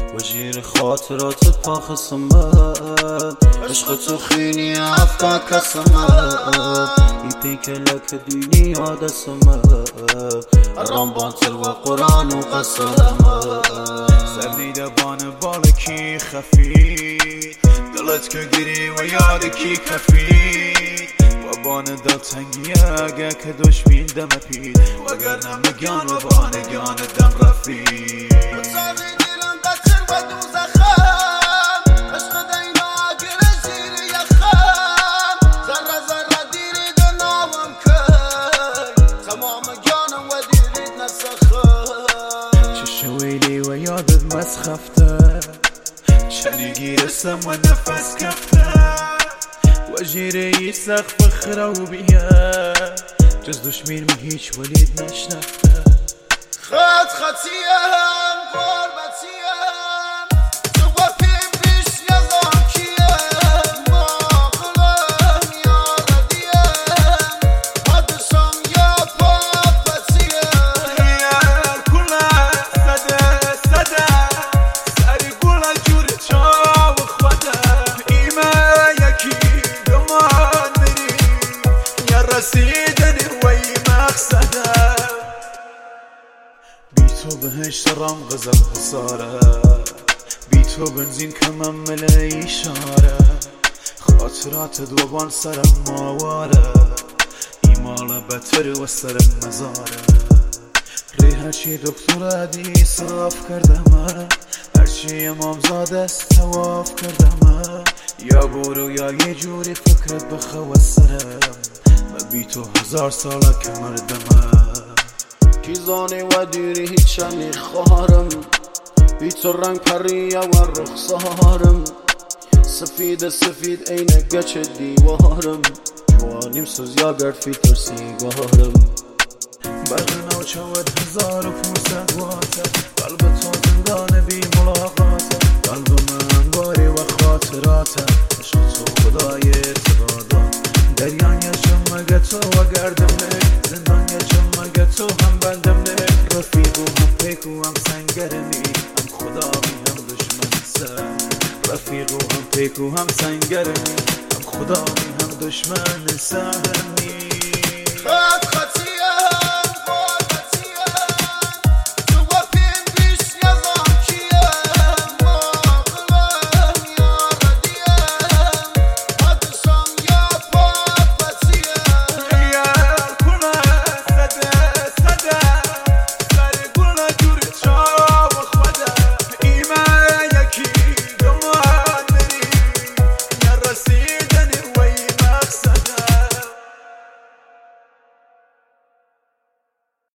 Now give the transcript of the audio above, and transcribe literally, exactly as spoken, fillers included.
وجیر خاطرات پا خسمت عشق تو خیلی افتا کسمت این پیکلک دنیا دسمت ارام باطل و قرآن و قسمت زرنیده بان بالکی خفی دلت که گیری و یاد کی کفی و بان دل تنگیه اگه که دوش بین دم پید وگر نمگان و بانگان دم رفید شويلي وياض مسخفته شنيجي رسم ونفس كفته وجيري سقف خروبيه جزدوش مين مهيج وليد نشنفته خط خطيهم غربتيهم رسيدني وي مقصده بيتو بهش رام غزل خساره بيتو بنزين كمان ملاي اشاره خاطرات دوبان سرم ماواره ایمال بتر و سرم مزاره ریحشی دکتر دی صاف کردم هرچی امام زاده است تواف کردم یا برو یا یه جوری فکرت بخوا سرم بی تو هزار ساله که مردمه کیزانی و دیری هیچ شنی خواهرم بی تو رنگ پریه و رخسارم سفید سفید اینه گچ دیوارم جوانیم سوز یا گرد فیتر سیگارم برق نو چود هزار و پونسد واته قلب تو زندان بی ملاقاته قلب من باری و خاطراته عشق تو خدای اعتقادات دریان یشم مگه تو و گردم نک زندان یشم مگه تو هم بندم نک رفیق و هم پیک و هم سنگرمی هم خدامی هم دشمن سر رفیق و هم پیک و هم سنگرمی هم خدامی هم دشمن سرمی